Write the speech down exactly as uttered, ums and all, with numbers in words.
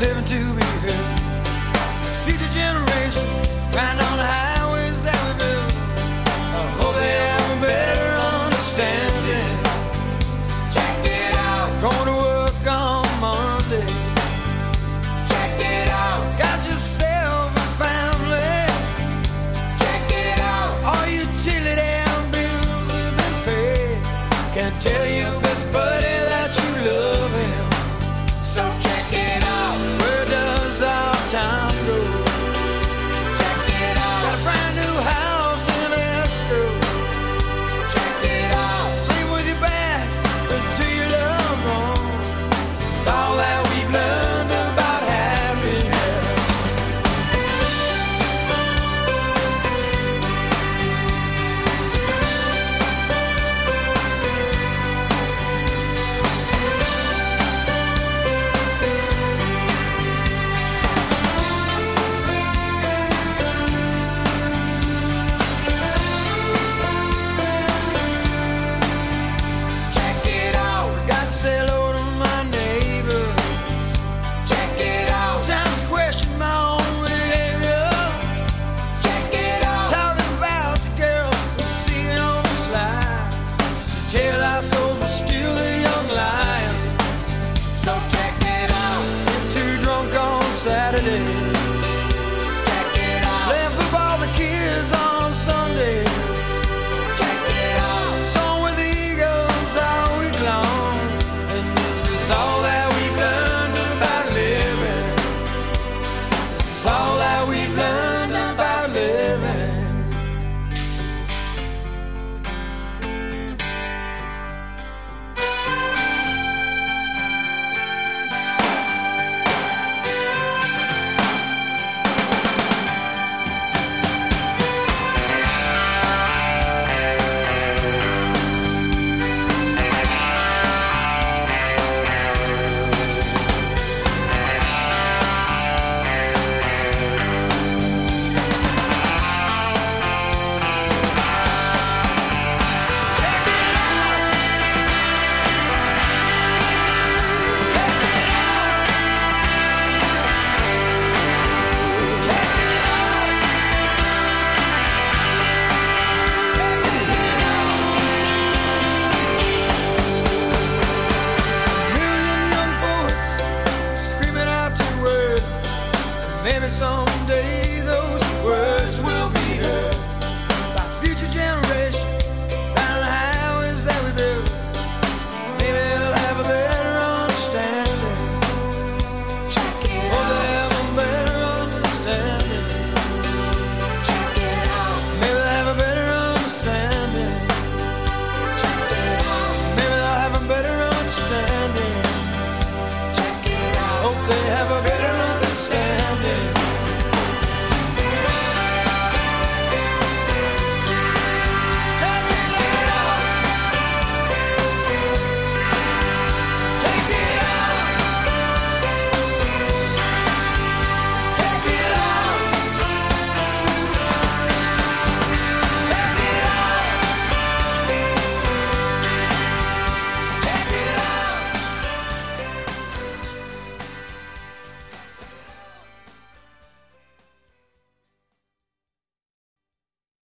living to be heard. Future generations riding on the highways that we built. I hope they have a better understanding. Check it out. Going to work on Monday. Check it out. Got yourself a family. Check it out. All utility and bills have been paid. Can't tell your best buddy that you love him. So check it out. Where does our time go? Check it out. Got a brand new house in escrow. Check it out. Sleep with your back to your loved ones. It's all that we've learned about happiness. Check it out. Got to say hello to my neighbor. Check it out. Sometimes question my own behavior. Check it out. Talking about the girls we see on the slide. To tell our souls we're still the young lions. So check it out. Get too drunk on Saturday. Check it out. Playing football with the kids on Sundays. Check it out. Song with the Eagles all week long. And this is all that we've learned about living. This is all that we've learned about living. Million young poets screaming out your words. Maybe someday those words